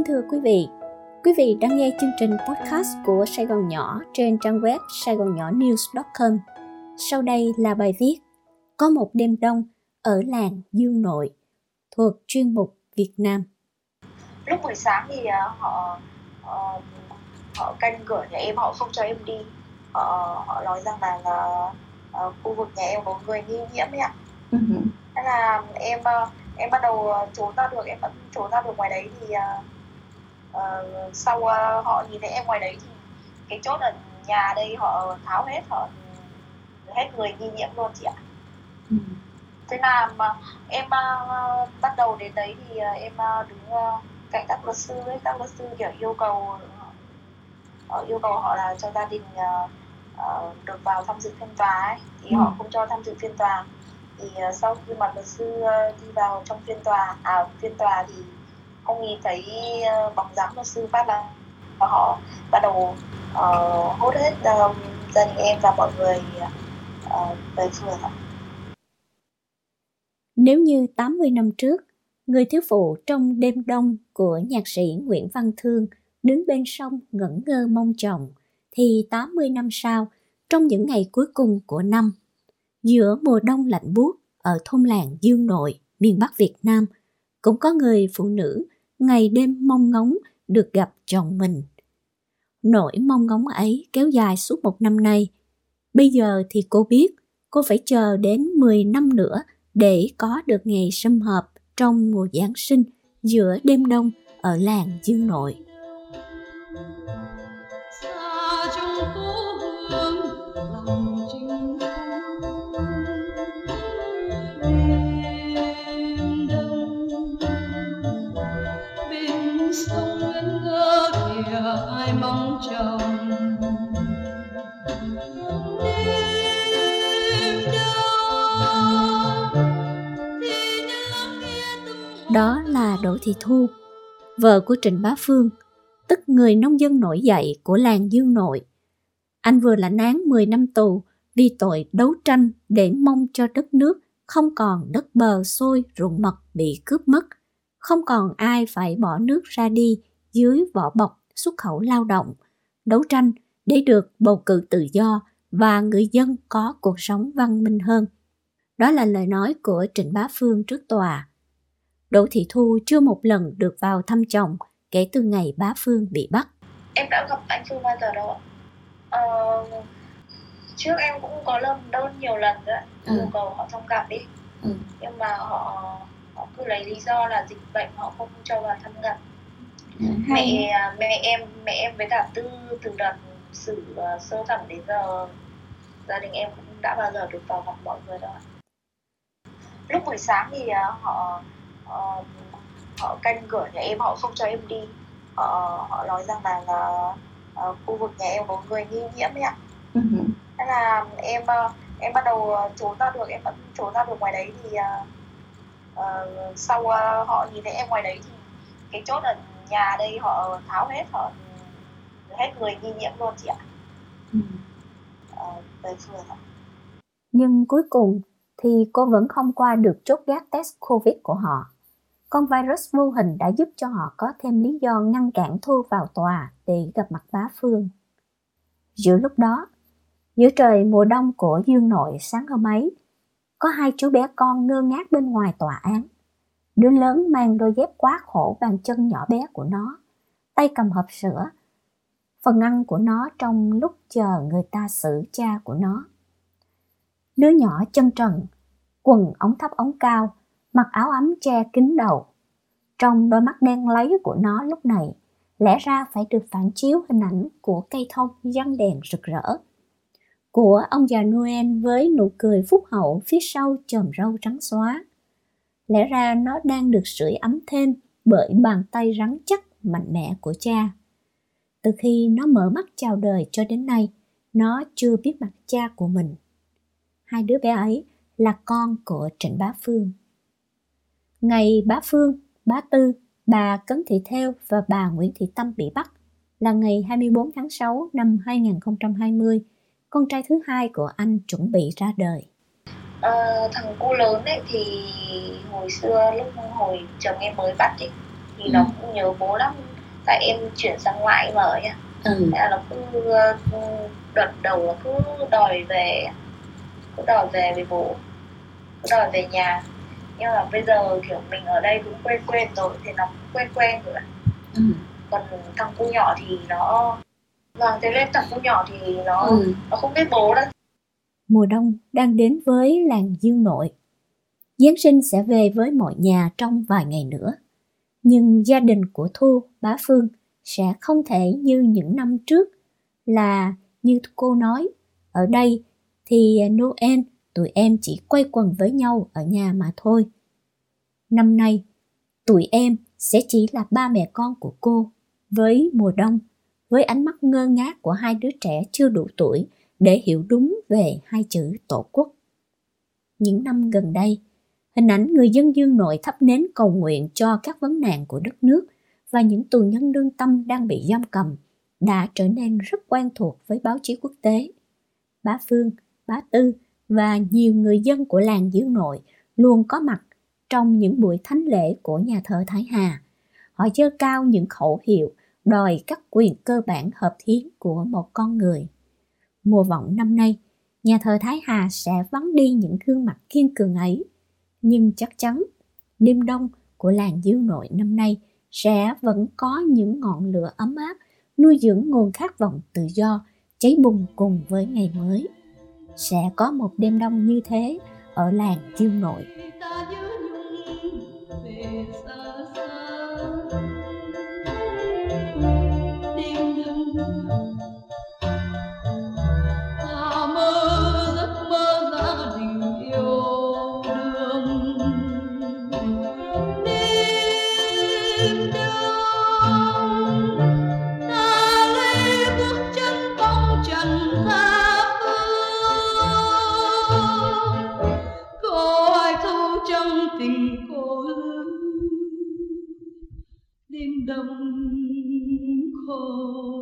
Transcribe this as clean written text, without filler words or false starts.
thưa quý vị đang nghe chương trình podcast của Sài Gòn Nhỏ trên trang web saigonnonews.com. Sau đây là bài viết Có một đêm đông ở làng Dương Nội thuộc chuyên mục Việt Nam. Lúc buổi sáng thì họ canh cửa nhà em, họ không cho em đi. Họ nói rằng là khu vực nhà em có người nghi nhiễm ấy ạ. Thế là em bắt đầu trốn ra được, em vẫn trốn ra được ngoài đấy thì sau họ nhìn thấy em ngoài đấy thì cái chốt ở nhà đây họ tháo hết, họ hết người nghi nhiễm luôn chị ạ. Thế là mà em bắt đầu đến đấy thì em đứng cạnh các luật sư ấy, các luật sư kiểu yêu cầu họ là cho gia đình được vào tham dự phiên tòa ấy, thì họ không cho tham dự phiên tòa. Thì sau khi mà luật sư đi vào trong phiên tòa thì không nhìn thấy bóng dáng luật sư phát là họ bắt đầu hốt hết gia đình em và mọi người về phường. Nếu như 80 năm trước, người thiếu phụ trong đêm đông của nhạc sĩ Nguyễn Văn Thương đứng bên sông ngẩn ngơ mong chồng, thì 80 năm sau, trong những ngày cuối cùng của năm, giữa mùa đông lạnh buốt ở thôn làng Dương Nội, miền Bắc Việt Nam, cũng có người phụ nữ ngày đêm mong ngóng được gặp chồng mình. Nỗi mong ngóng ấy kéo dài suốt một năm nay. Bây giờ thì cô biết cô phải chờ đến 10 năm nữa để có được ngày sum họp trong mùa Giáng sinh giữa đêm đông ở làng Dương Nội. Đó là Đỗ Thị Thu, vợ của Trịnh Bá Phương, tức người nông dân nổi dậy của làng Dương Nội. Anh vừa lãnh án 10 năm tù vì tội đấu tranh để mong cho đất nước không còn đất bờ xôi ruộng mật bị cướp mất, không còn ai phải bỏ nước ra đi dưới vỏ bọc xuất khẩu lao động, đấu tranh để được bầu cử tự do và người dân có cuộc sống văn minh hơn. Đó là lời nói của Trịnh Bá Phương trước tòa. Đỗ Thị Thu chưa một lần được vào thăm chồng kể từ ngày Bá Phương bị bắt. Em đã gặp anh Phương bao giờ đâu ạ? Trước em cũng có đơn nhiều lần rồi ạ, yêu cầu họ thông cảm đi. Nhưng mà họ cứ lấy lý do là dịch bệnh họ không cho vào thăm gặp. Mẹ em với cả từ đợt xử sơ thẩm đến giờ gia đình em cũng đã bao giờ được vào gặp mọi người đâu ạ. Lúc buổi sáng thì họ canh cửa nhà em, họ không cho em đi. Họ nói rằng là khu vực nhà em có người nghi nhiễm ấy ạ. Thế là em bắt đầu trốn ra được, em vẫn trốn ra được ngoài đấy thì sau họ nhìn thấy em ngoài đấy thì cái chốt ở nhà đây họ tháo hết, họ hết người nghi nhiễm luôn chị ạ. Về phường ạ. Nhưng cuối cùng thì cô vẫn không qua được chốt gác test Covid của họ. Con virus vô hình đã giúp cho họ có thêm lý do ngăn cản Thu vào tòa để gặp mặt Bá Phương. Giữa lúc đó, giữa trời mùa đông của Dương Nội sáng hôm ấy, có hai chú bé con ngơ ngác bên ngoài tòa án. Đứa lớn mang đôi dép quá khổ bàn chân nhỏ bé của nó, tay cầm hộp sữa, phần ăn của nó trong lúc chờ người ta xử cha của nó. Đứa nhỏ chân trần, quần ống thấp ống cao, mặc áo ấm che kín đầu. Trong đôi mắt đen láy của nó lúc này, lẽ ra phải được phản chiếu hình ảnh của cây thông giăng đèn rực rỡ, của ông già Noel với nụ cười phúc hậu phía sau chòm râu trắng xóa. Lẽ ra nó đang được sưởi ấm thêm bởi bàn tay rắn chắc mạnh mẽ của cha. Từ khi nó mở mắt chào đời cho đến nay, nó chưa biết mặt cha của mình. Hai đứa bé ấy là con của Trịnh Bá Phương. Ngày Bá Phương, Bá Tư, bà Cấn Thị Thêu và bà Nguyễn Thị Tâm bị bắt là ngày 24 tháng 6 năm 2020, con trai thứ hai của anh chuẩn bị ra đời. Thằng cu lớn ấy thì hồi xưa lúc hồi chồng em mới bắt ấy, thì nó cũng nhớ bố lắm. tại em chuyển sang ngoại mở nha. Thế là nó cứ đợt đầu là cứ đòi về với bố, cứ đòi về nhà. Nhưng mà bây giờ kiểu mình ở đây cũng quen rồi thì nó cũng quen rồi. Còn thằng cu nhỏ thì nó thế lên thằng cu nhỏ thì nó không biết bố đâu. Mùa đông đang đến với làng Dương Nội. Giáng sinh sẽ về với mọi nhà trong vài ngày nữa. Nhưng gia đình của Thu, bá Phương sẽ không thể như những năm trước là như cô nói. Ở đây thì Noel tụi em chỉ quây quần với nhau ở nhà mà thôi. Năm nay, tụi em sẽ chỉ là ba mẹ con của cô, với mùa đông, với ánh mắt ngơ ngác của hai đứa trẻ chưa đủ tuổi để hiểu đúng về hai chữ Tổ quốc. Những năm gần đây, hình ảnh người dân Dương Nội thắp nến cầu nguyện cho các vấn nạn của đất nước và những tù nhân lương tâm đang bị giam cầm đã trở nên rất quen thuộc với báo chí quốc tế. Bá Phương, bá Tư và nhiều người dân của làng Dương Nội luôn có mặt trong những buổi thánh lễ của nhà thờ Thái Hà. Họ giơ cao những khẩu hiệu đòi các quyền cơ bản hợp hiến của một con người. Mùa vọng năm nay, nhà thờ Thái Hà sẽ vắng đi những gương mặt kiên cường ấy. Nhưng chắc chắn, đêm đông của làng Dương Nội năm nay sẽ vẫn có những ngọn lửa ấm áp, nuôi dưỡng nguồn khát vọng tự do, cháy bùng cùng với ngày mới. Sẽ có một đêm đông như thế ở làng Dương Nội. Đêm đông khô